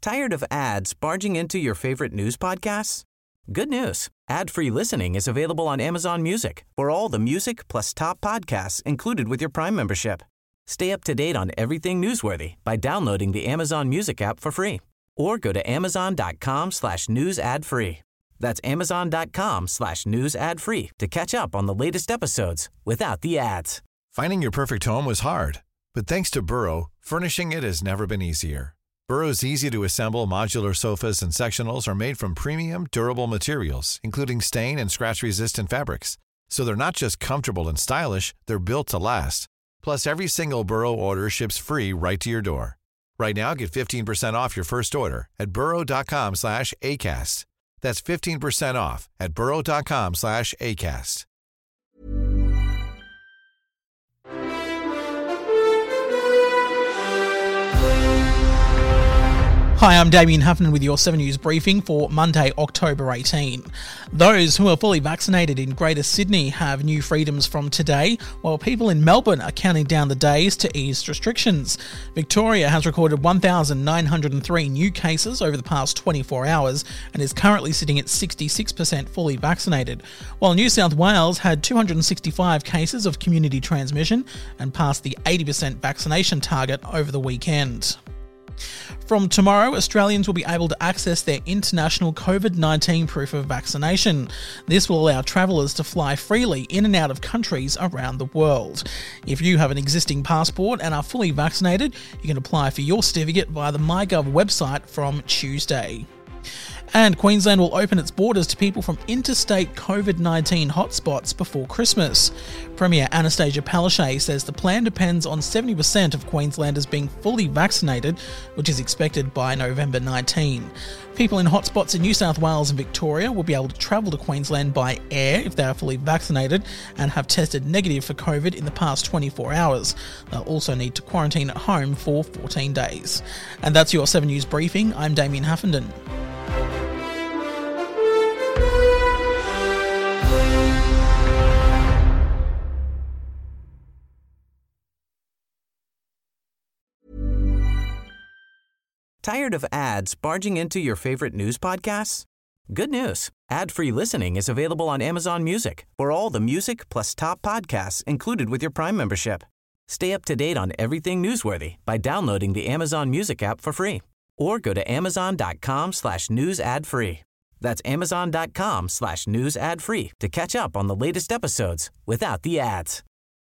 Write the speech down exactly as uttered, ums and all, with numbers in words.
Tired of ads barging into your favorite news podcasts? Good news. Ad-free listening is available on Amazon Music for all the music plus top podcasts included with your Prime membership. Stay up to date on everything newsworthy by downloading the Amazon Music app for free or go to amazon.com slash news ad free. That's amazon.com slash news ad free to catch up on the latest episodes without the ads. Finding your perfect home was hard, but thanks to Burrow, furnishing it has never been easier. Burrow's easy-to-assemble modular sofas and sectionals are made from premium, durable materials, including stain and scratch-resistant fabrics. So they're not just comfortable and stylish, they're built to last. Plus, every single Burrow order ships free right to your door. Right now, get fifteen percent off your first order at burrow.com slash ACAST. That's fifteen percent off at burrow.com slash ACAST. Hi, I'm Damien Heffernan with your seven News briefing for Monday, October eighteenth. Those who are fully vaccinated in Greater Sydney have new freedoms from today, while people in Melbourne are counting down the days to ease restrictions. Victoria has recorded one thousand nine hundred three new cases over the past twenty-four hours and is currently sitting at sixty-six percent fully vaccinated, while New South Wales had two hundred sixty-five cases of community transmission and passed the eighty percent vaccination target over the weekend. From tomorrow, Australians will be able to access their international COVID nineteen proof of vaccination. This will allow travellers to fly freely in and out of countries around the world. If you have an existing passport and are fully vaccinated, you can apply for your certificate via the MyGov website from Tuesday. And Queensland will open its borders to people from interstate COVID nineteen hotspots before Christmas. Premier Anastasia Palaszczuk says the plan depends on seventy percent of Queenslanders being fully vaccinated, which is expected by November nineteenth. People in hotspots in New South Wales and Victoria will be able to travel to Queensland by air if they are fully vaccinated and have tested negative for COVID in the past twenty-four hours. They'll also need to quarantine at home for fourteen days. And that's your seven News briefing. I'm Damien Huffenden. Tired of ads barging into your favorite news podcasts? Good news. Ad-free listening is available on Amazon Music for all the music plus top podcasts included with your Prime membership. Stay up to date on everything newsworthy by downloading the Amazon Music app for free or go to amazon.com slash news ad free. That's amazon.com slash news ad free to catch up on the latest episodes without the ads.